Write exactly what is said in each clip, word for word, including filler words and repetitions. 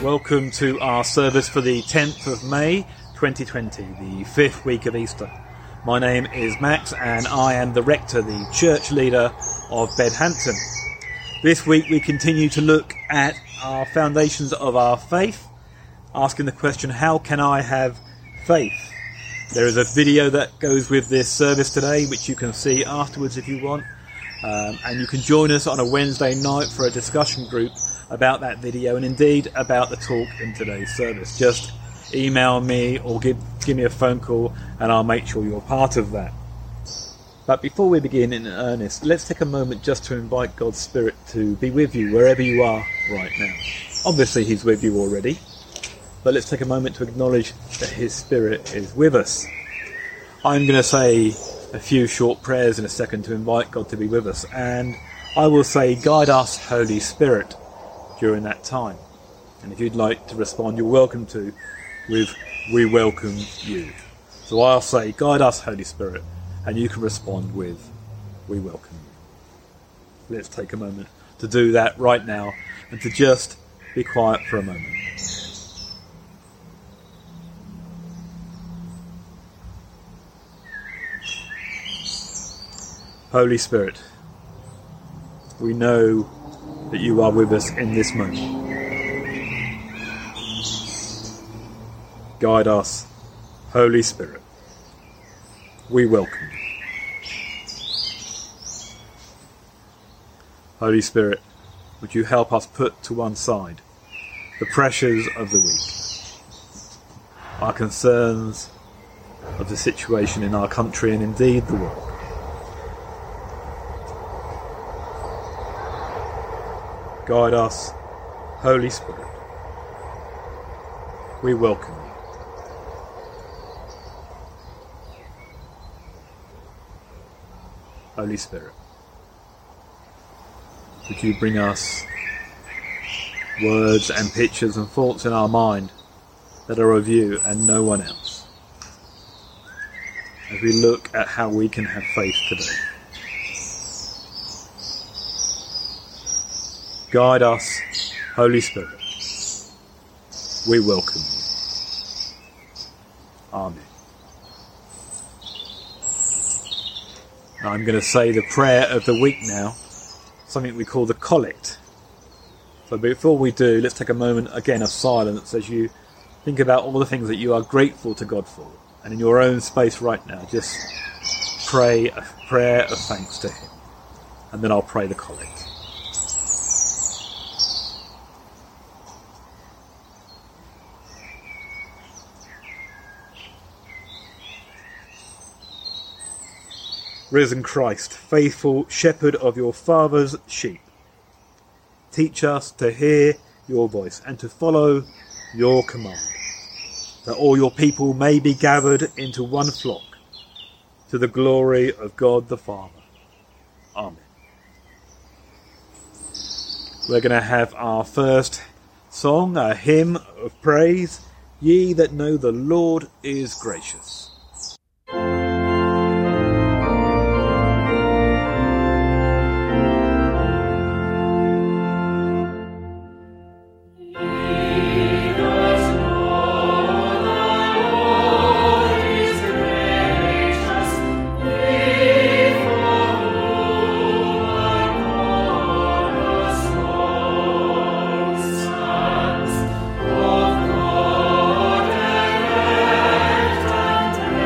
Welcome to our service for the tenth of May twenty twenty, the fifth week of Easter. My name is Max and I am the rector, the church leader of Bedhampton. This week we continue to look at our foundations of our faith, asking the question, how can I have faith? There is a video that goes with this service today, which you can see afterwards if you want. Um, and you can join us on a Wednesday night for a discussion group about that video and indeed about the talk in today's service. Just email me or give, give me a phone call and I'll make sure you're part of that. But before we begin in earnest, let's take a moment just to invite God's Spirit to be with you wherever you are right now. Obviously He's with you already, but let's take a moment to acknowledge that His Spirit is with us. I'm going to say a few short prayers in a second to invite God to be with us, and I will say, guide us, Holy Spirit, during that time. And if you'd like to respond, you're welcome to with, we welcome you. So I'll say, guide us, Holy Spirit, and you can respond with, we welcome you. Let's take a moment to do that right now and to just be quiet for a moment. Holy Spirit, we know that you are with us in this moment. Guide us, Holy Spirit. We welcome you. Holy Spirit, would you help us put to one side the pressures of the week, our concerns of the situation in our country and indeed the world. Guide us, Holy Spirit. We welcome you. Holy Spirit, would you bring us words and pictures and thoughts in our mind that are of you and no one else, as we look at how we can have faith today. Guide us, Holy Spirit. We welcome you. Amen. I'm going to say the prayer of the week now, something we call the collect. So before we do, let's take a moment again of silence as you think about all the things that you are grateful to God for. And in your own space right now, just pray a prayer of thanks to Him. And then I'll pray the collect. Risen Christ, faithful shepherd of your Father's sheep, teach us to hear your voice and to follow your command, that all your people may be gathered into one flock, to the glory of God the Father. Amen. We're going to have our first song, a hymn of praise, Ye That Know the Lord is Gracious. Of God elect and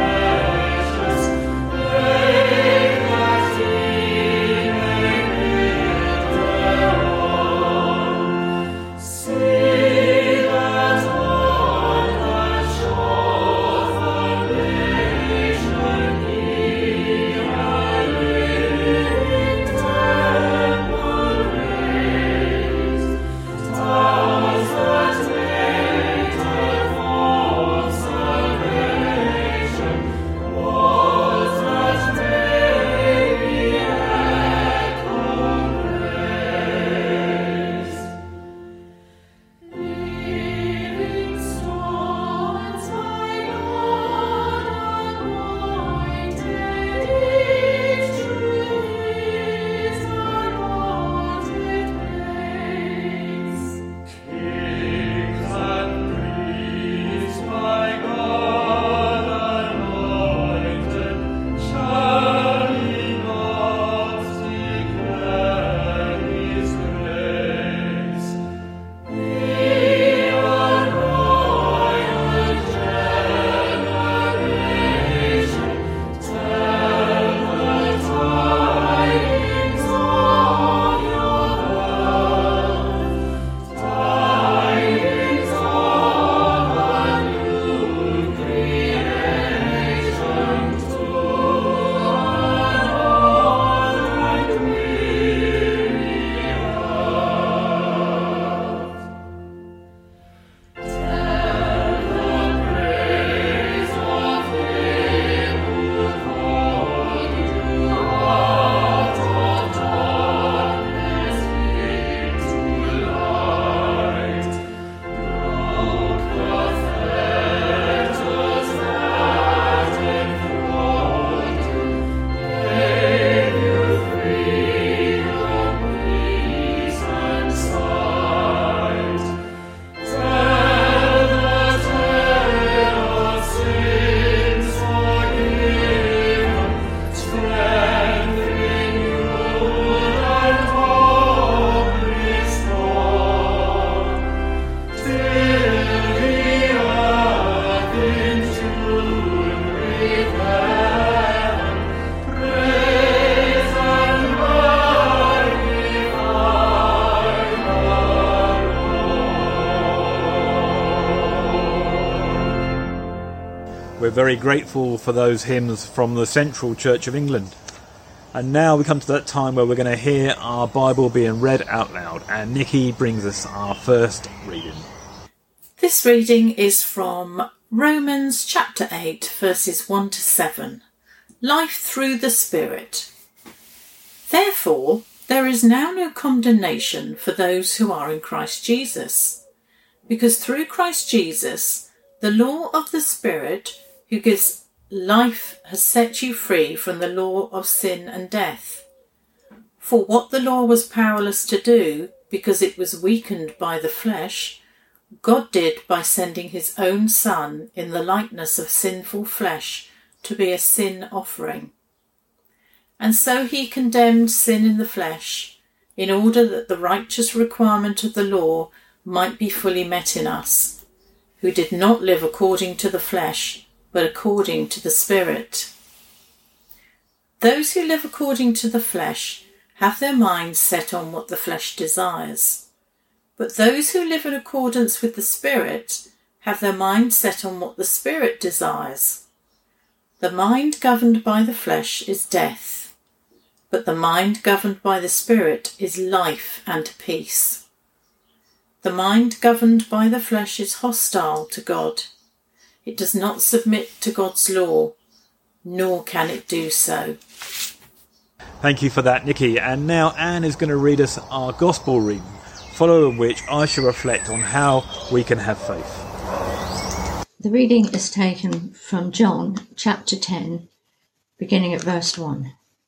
We're very grateful for those hymns from the Central Church of England. And now we come to that time where we're going to hear our Bible being read out loud, and Nikki brings us our first reading. This reading is from Romans chapter eight, verses one to seven. Life through the Spirit. Therefore, there is now no condemnation for those who are in Christ Jesus, because through Christ Jesus, the law of the Spirit who gives life has set you free from the law of sin and death. For what the law was powerless to do, because it was weakened by the flesh, God did by sending his own Son in the likeness of sinful flesh to be a sin offering. And so he condemned sin in the flesh, in order that the righteous requirement of the law might be fully met in us, who did not live according to the flesh, but according to the Spirit. Those who live according to the flesh have their minds set on what the flesh desires, but those who live in accordance with the Spirit have their minds set on what the Spirit desires. The mind governed by the flesh is death, but the mind governed by the Spirit is life and peace. The mind governed by the flesh is hostile to God. It does not submit to God's law, nor can it do so. Thank you for that, Nikki. And now Anne is going to read us our Gospel reading, following which I shall reflect on how we can have faith. The reading is taken from John chapter ten, beginning at verse one.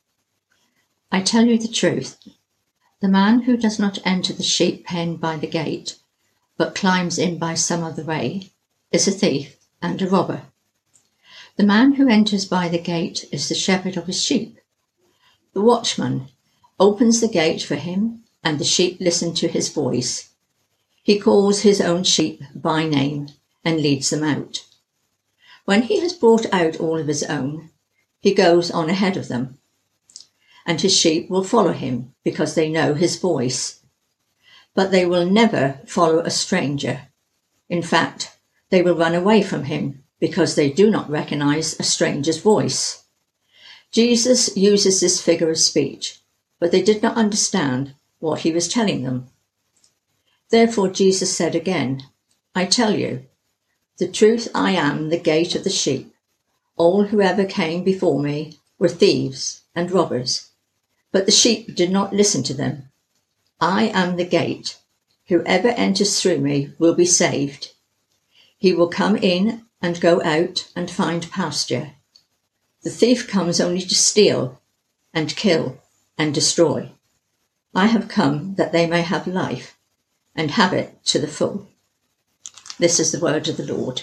I tell you the truth. The man who does not enter the sheep pen by the gate, but climbs in by some other way, is a thief and a robber. The man who enters by the gate is the shepherd of his sheep. The watchman opens the gate for him, and the sheep listen to his voice. He calls his own sheep by name and leads them out. When he has brought out all of his own, he goes on ahead of them, and his sheep will follow him because they know his voice. But they will never follow a stranger. In fact, they will run away from him because they do not recognize a stranger's voice. Jesus uses this figure of speech, but they did not understand what he was telling them. Therefore Jesus said again, I tell you, the truth, I am the gate of the sheep. All who ever came before me were thieves and robbers, but the sheep did not listen to them. I am the gate. Whoever enters through me will be saved. He will come in and go out and find pasture. The thief comes only to steal and kill and destroy. I have come that they may have life and have it to the full. This is the word of the Lord.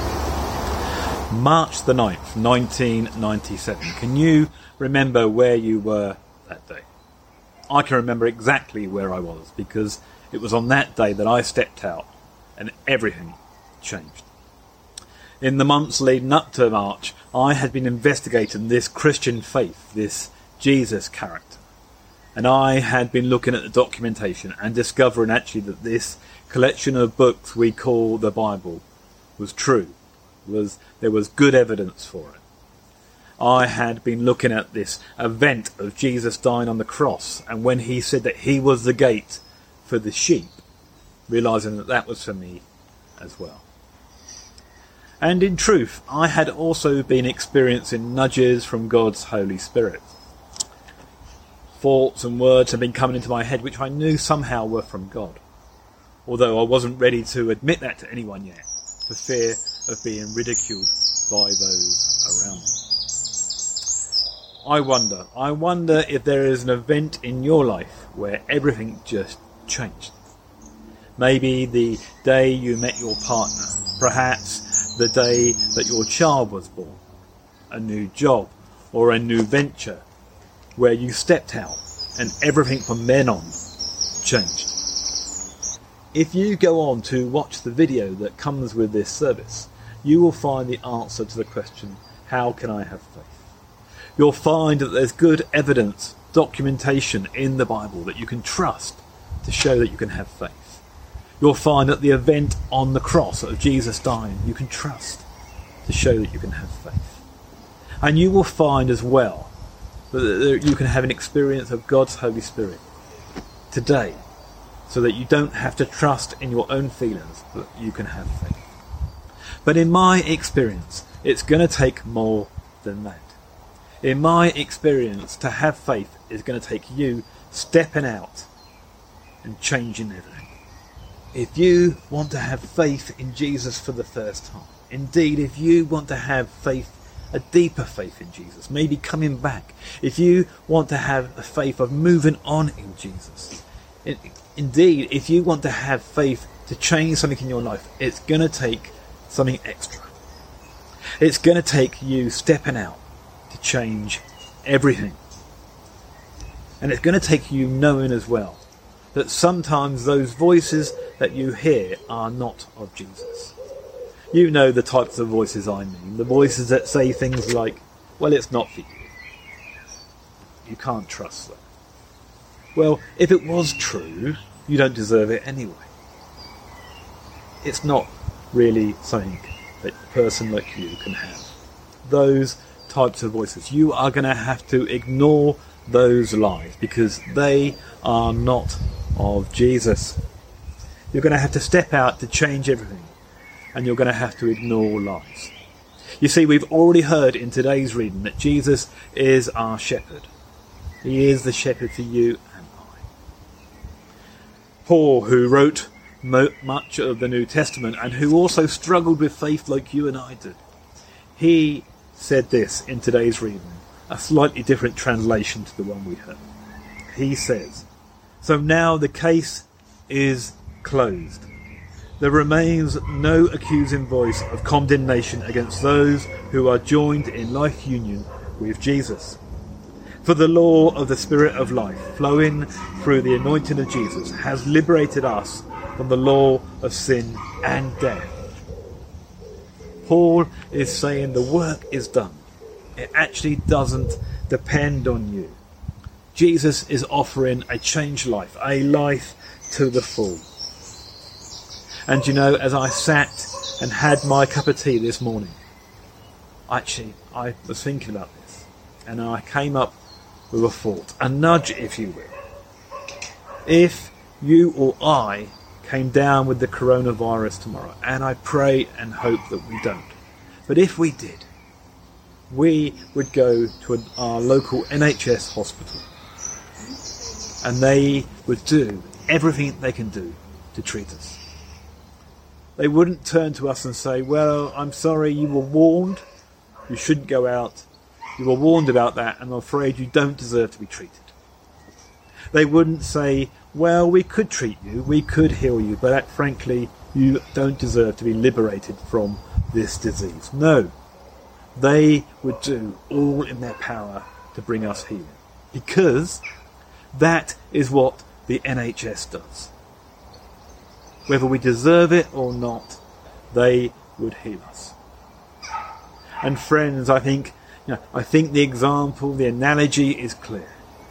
March the ninth, nineteen ninety-seven. Can you remember where you were that day? I can remember exactly where I was, because it was on that day that I stepped out and everything changed. In the months leading up to March, I had been investigating this Christian faith, this Jesus character. And I had been looking at the documentation and discovering actually that this collection of books we call the Bible was true. Was there was good evidence for it. I had been looking at this event of Jesus dying on the cross, and when he said that he was the gate for the sheep, realising that that was for me as well. And in truth, I had also been experiencing nudges from God's Holy Spirit. Thoughts and words had been coming into my head which I knew somehow were from God, although I wasn't ready to admit that to anyone yet, for fear of being ridiculed by those around me. I wonder, I wonder if there is an event in your life where everything just changed. Maybe the day you met your partner, perhaps the day that your child was born, a new job or a new venture where you stepped out and everything from then on changed. If you go on to watch the video that comes with this service, you will find the answer to the question, how can I have faith? You'll find that there's good evidence, documentation in the Bible that you can trust to show that you can have faith. You'll find that the event on the cross of Jesus dying, you can trust to show that you can have faith. And you will find as well that you can have an experience of God's Holy Spirit today, so that you don't have to trust in your own feelings, but you can have faith. But in my experience, it's going to take more than that. In my experience, to have faith is going to take you stepping out and changing everything. If you want to have faith in Jesus for the first time, indeed, if you want to have faith, a deeper faith in Jesus, maybe coming back, if you want to have a faith of moving on in Jesus, it, indeed, if you want to have faith to change something in your life, it's going to take something extra. It's going to take you stepping out to change everything. And it's going to take you knowing as well that sometimes those voices that you hear are not of Jesus. You know the types of voices I mean. The voices that say things like, well, it's not for you. You can't trust them. Well, if it was true, you don't deserve it anyway. It's not really something that a person like you can have. Those types of voices. You are going to have to ignore those lies because they are not of Jesus. You're going to have to step out to change everything, and you're going to have to ignore lies. You see, we've already heard in today's reading that Jesus is our shepherd. He is the shepherd for you and I. Paul, who wrote mo- much of the New Testament and who also struggled with faith like you and I did, he said this in today's reading, a slightly different translation to the one we heard. He says, "So now the case is closed. There remains no accusing voice of condemnation against those who are joined in life union with Jesus. For the law of the Spirit of life, flowing through the anointing of Jesus, has liberated us from the law of sin and death." Paul is saying the work is done. It actually doesn't depend on you. Jesus is offering a changed life, a life to the full. And you know, as I sat and had my cup of tea this morning, actually, I was thinking about this, and I came up with a thought, a nudge, if you will. If you or I came down with the coronavirus tomorrow, and I pray and hope that we don't, but if we did, we would go to an, our local N H S hospital, and they would do everything they can do to treat us. They wouldn't turn to us and say, well, I'm sorry, you were warned, you shouldn't go out, you were warned about that, and I'm afraid you don't deserve to be treated. They wouldn't say, well, we could treat you, we could heal you, but that, frankly, you don't deserve to be liberated from this disease. No, they would do all in their power to bring us healing, because that is what the N H S does. Whether we deserve it or not, they would heal us. And friends, I think, you know, I think the example, the analogy is clear.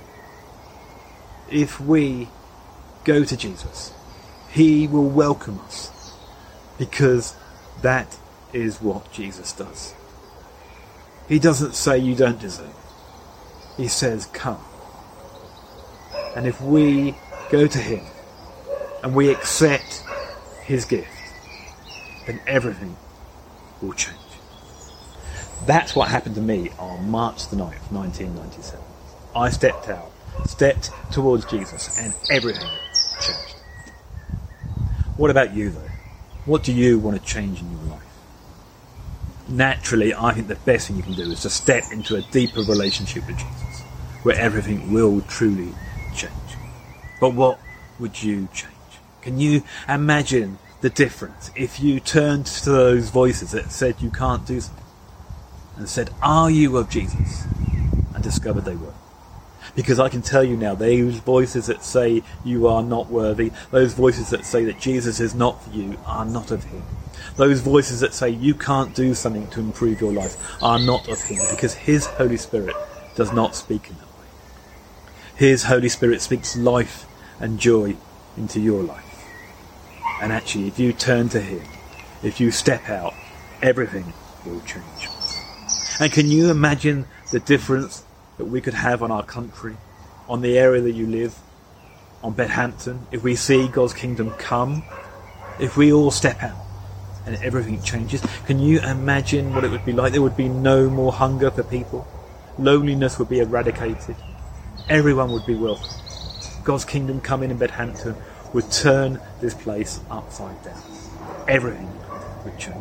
If we go to Jesus, he will welcome us, because that is what Jesus does. He doesn't say you don't deserve it. He says, come. And if we go to him and we accept his gift, then everything will change. That's what happened to me on March the ninth, nineteen ninety-seven. I stepped out, stepped towards Jesus, and everything changed. What about you, though? What do you want to change in your life? Naturally, I think the best thing you can do is to step into a deeper relationship with Jesus, where everything will truly change. But what would you change? Can you imagine the difference if you turned to those voices that said you can't do something and said, are you of Jesus? And discovered they were. Because I can tell you now, those voices that say you are not worthy, those voices that say that Jesus is not for you, are not of him. Those voices that say you can't do something to improve your life are not of him, because his Holy Spirit does not speak in that way. His Holy Spirit speaks life and joy into your life. And actually, if you turn to him, if you step out, everything will change. And can you imagine the difference that we could have on our country, on the area that you live, on Bedhampton, if we see God's kingdom come, if we all step out and everything changes? Can you imagine what it would be like? There would be no more hunger for people. Loneliness would be eradicated. Everyone would be welcome. God's kingdom coming in Bedhampton would turn this place upside down. Everything would change.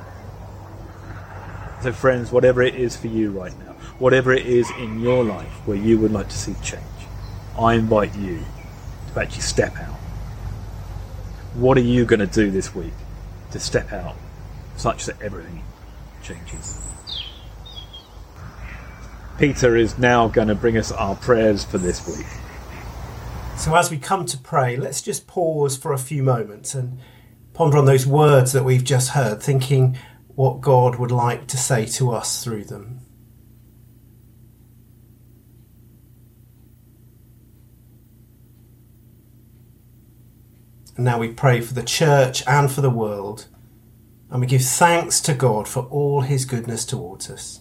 So friends, whatever it is for you right now, whatever it is in your life where you would like to see change, I invite you to actually step out. What are you going to do this week to step out such that everything changes? Peter is now going to bring us our prayers for this week. So as we come to pray, let's just pause for a few moments and ponder on those words that we've just heard, thinking what God would like to say to us through them. And now we pray for the church and for the world, and we give thanks to God for all his goodness towards us.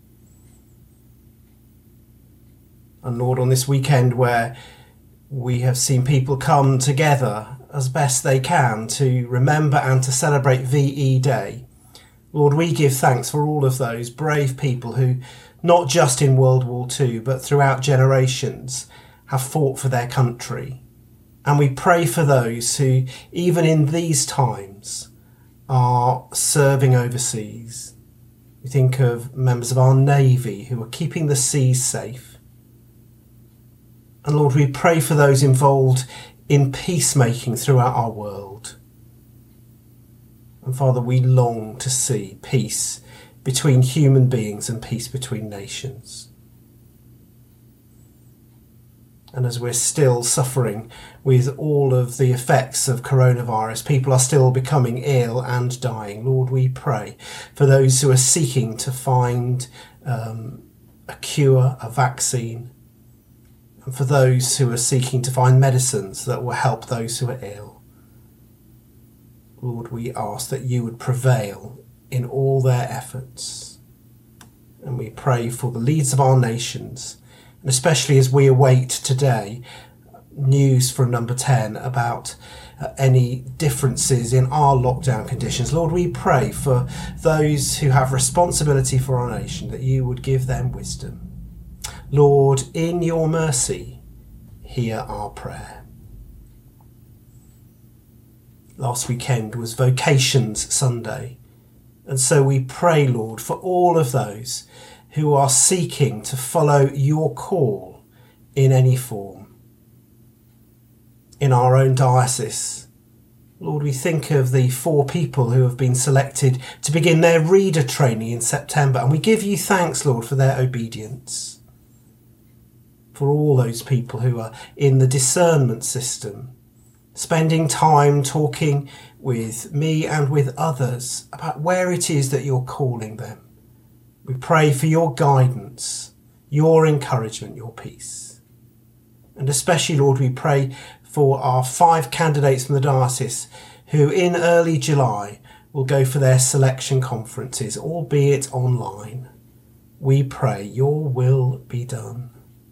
And Lord, on this weekend where we have seen people come together as best they can to remember and to celebrate V E Day, Lord, we give thanks for all of those brave people who, not just in World War Two, but throughout generations, have fought for their country. And we pray for those who, even in these times, are serving overseas. We think of members of our Navy who are keeping the seas safe. And Lord, we pray for those involved in peacemaking throughout our world. And Father, we long to see peace between human beings and peace between nations. And as we're still suffering with all of the effects of coronavirus, people are still becoming ill and dying. Lord, we pray for those who are seeking to find um, a cure, a vaccine, and for those who are seeking to find medicines that will help those who are ill. Lord, we ask that you would prevail in all their efforts. And we pray for the leaders of our nations, and especially as we await today news from Number ten about uh, any differences in our lockdown conditions. Lord, we pray for those who have responsibility for our nation, that you would give them wisdom. Lord, in your mercy, hear our prayer. Last weekend was Vocations Sunday, and so we pray, Lord, for all of those who are seeking to follow your call in any form. In our own diocese, Lord, we think of the four people who have been selected to begin their reader training in September, and we give you thanks, Lord, for their obedience. For all those people who are in the discernment system, spending time talking with me and with others about where it is that you're calling them. We pray for your guidance, your encouragement, your peace. And especially, Lord, we pray for our five candidates from the diocese who in early July will go for their selection conferences, albeit online. We pray your will be done.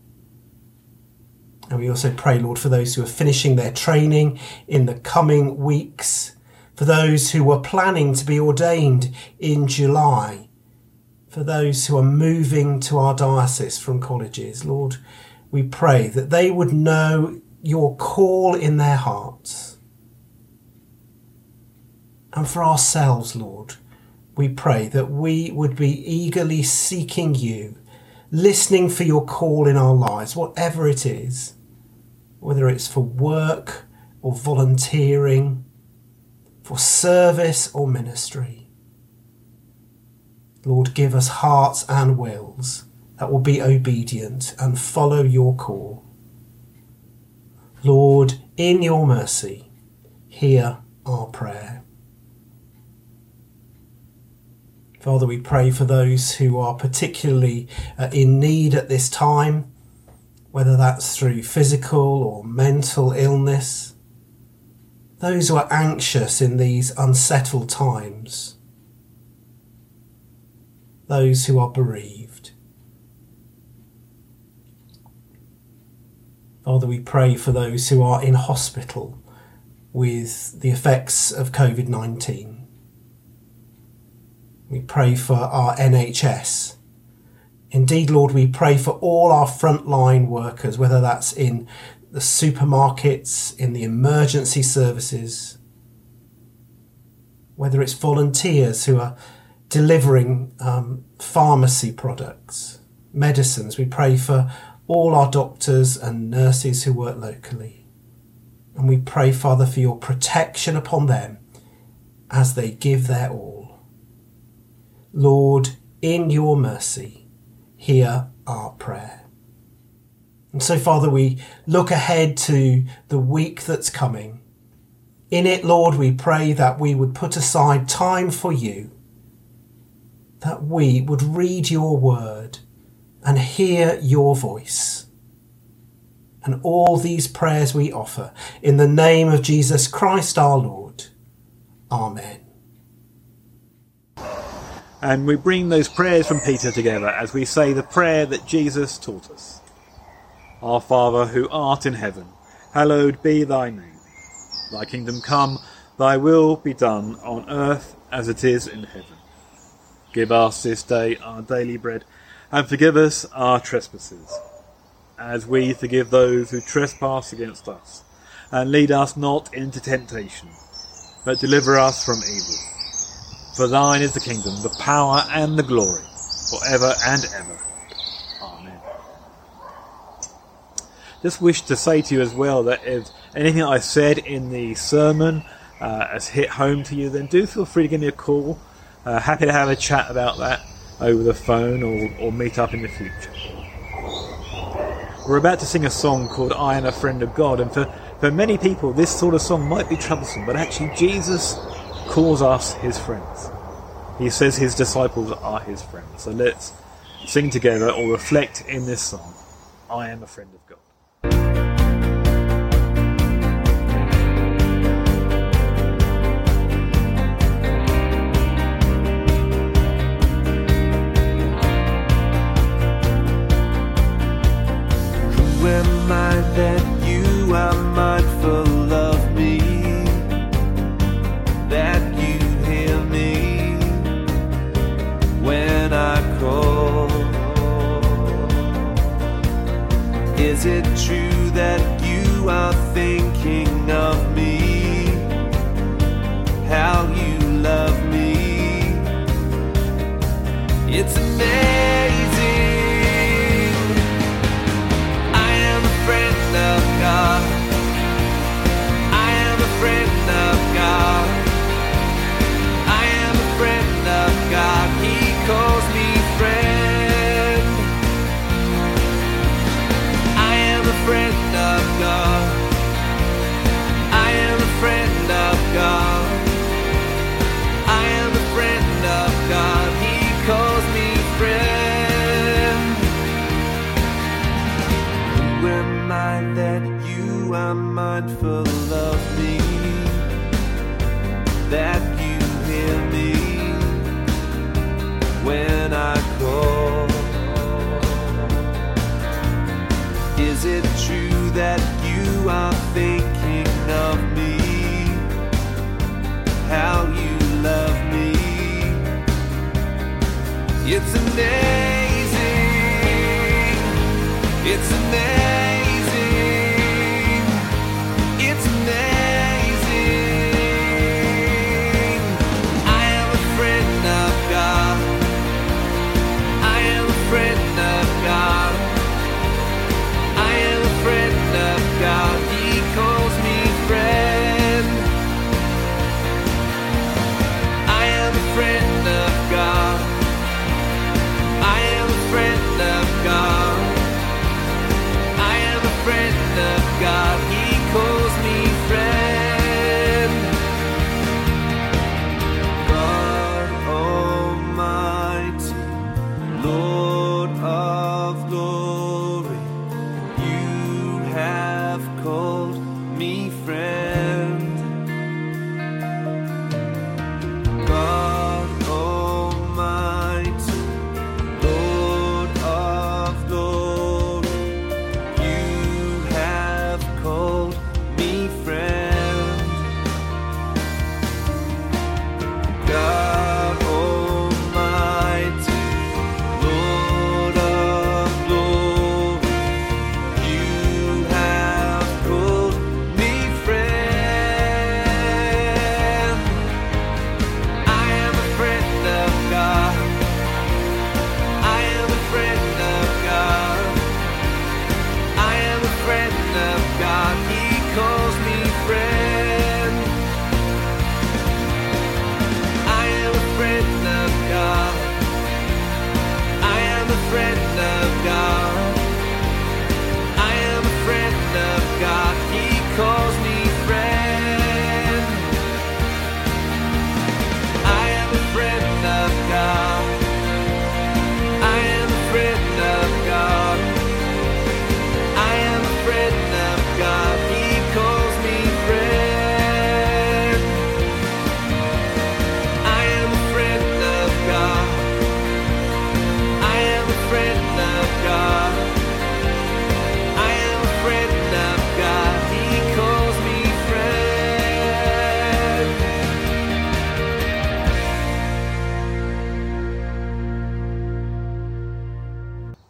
And we also pray, Lord, for those who are finishing their training in the coming weeks, for those who were planning to be ordained in July, for those who are moving to our diocese from colleges. Lord, we pray that they would know your call in their hearts. And for ourselves, Lord, we pray that we would be eagerly seeking you, listening for your call in our lives, whatever it is, whether it's for work or volunteering, for service or ministry. Lord, give us hearts and wills that will be obedient and follow your call. Lord, in your mercy, hear our prayer. Father, we pray for those who are particularly uh, in need at this time, whether that's through physical or mental illness, those who are anxious in these unsettled times. those who are bereaved. Father, we pray for those who are in hospital with the effects of covid nineteen. We pray for our N H S. Indeed, Lord, we pray for all our frontline workers, whether that's in the supermarkets, in the emergency services, whether it's volunteers who are delivering um, pharmacy products, medicines. We pray for all our doctors and nurses who work locally. And we pray, Father, for your protection upon them as they give their all. Lord, in your mercy, hear our prayer. And so, Father, we look ahead to the week that's coming. In it, Lord, we pray that we would put aside time for you, that we would read your word and hear your voice. And all these prayers we offer in the name of Jesus Christ our Lord. Amen. And we bring those prayers from Peter together as we say the prayer that Jesus taught us. Our Father, who art in heaven, hallowed be thy name. Thy kingdom come, thy will be done on earth as it is in heaven. Give us this day our daily bread, and forgive us our trespasses, as we forgive those who trespass against us. And lead us not into temptation, but deliver us from evil. For thine is the kingdom, the power and the glory, for ever and ever. Amen. Just wish to say to you as well that if anything I said in the sermon uh, has hit home to you, then do feel free to give me a call. Uh, happy to have a chat about that over the phone or, or meet up in the future. We're about to sing a song called I Am a Friend of God, and for, for many people this sort of song might be troublesome, but actually Jesus calls us his friends. He says his disciples are his friends. So let's sing together or reflect in this song, I Am a Friend of God. Who am I that you are mindful of me, that you hear me when I call? Is it true that you are thinking of me, how you love me? It's amazing. I am a friend of God. I am a friend of God. I am a friend of God. He calls me friend. I am a friend of God. I am a friend of God. I am a friend of God. He calls me friend. Who am I that you are mindful of me, that you hear me when I call? Is it true that you are thinking of me, how you love me? It's amazing. It's amazing. It's amazing. I am a friend of God. I am a friend of God. I am a friend of God. He calls me friend. I am a friend of God. I am a friend of God.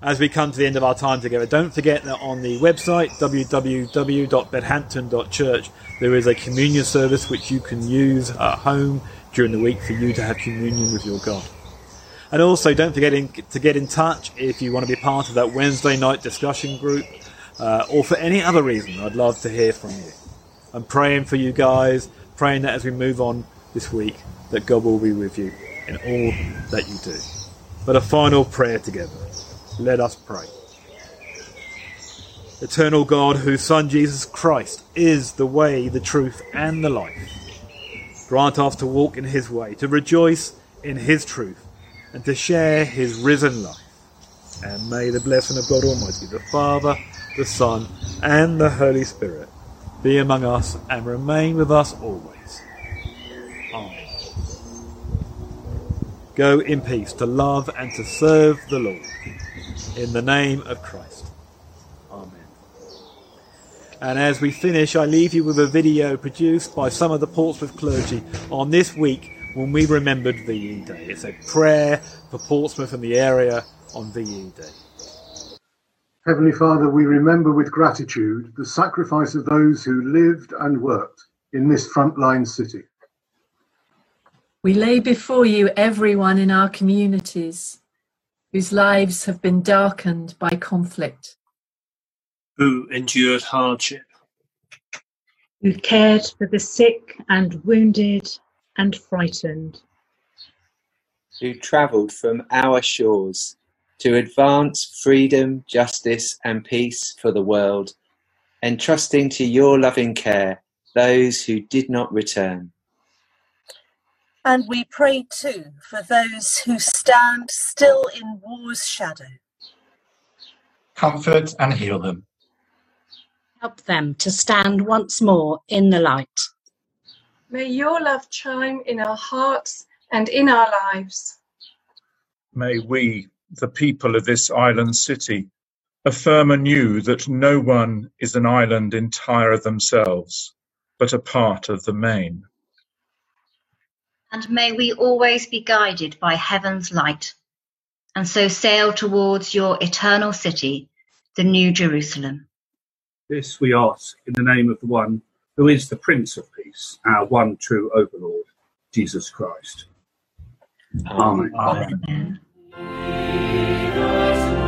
As we come to the end of our time together, don't forget that on the website w w w dot bedhampton dot church there is a communion service which you can use at home during the week for you to have communion with your God. And also don't forget in, to get in touch if you want to be part of that Wednesday night discussion group, uh, or for any other reason. I'd love to hear from you. I'm praying for you guys, praying that as we move on this week that God will be with you in all that you do. But a final prayer together. Let us pray. Eternal God, whose Son Jesus Christ is the way, the truth and the life, grant us to walk in his way, to rejoice in his truth and to share his risen life. And may the blessing of God Almighty, the Father, the Son and the Holy Spirit be among us and remain with us always. Amen. Go in peace to love and to serve the Lord. In the name of Christ. Amen. And as we finish, I leave you with a video produced by some of the Portsmouth clergy on this week when we remembered V E Day. It's a prayer for Portsmouth and the area on V E Day. Heavenly Father, we remember with gratitude the sacrifice of those who lived and worked in this frontline city. We lay before you everyone in our communities whose lives have been darkened by conflict, who endured hardship, who cared for the sick and wounded and frightened, who travelled from our shores to advance freedom, justice and peace for the world, entrusting to your loving care those who did not return. And we pray too for those who stand still in war's shadow. Comfort and heal them. Help them to stand once more in the light. May your love chime in our hearts and in our lives. May we, the people of this island city, affirm anew that no one is an island entire of themselves, but a part of the main. And may we always be guided by heaven's light, and so sail towards your eternal city, the New Jerusalem. This we ask in the name of the one who is the Prince of Peace, our one true overlord, Jesus Christ. Amen. Amen. Amen.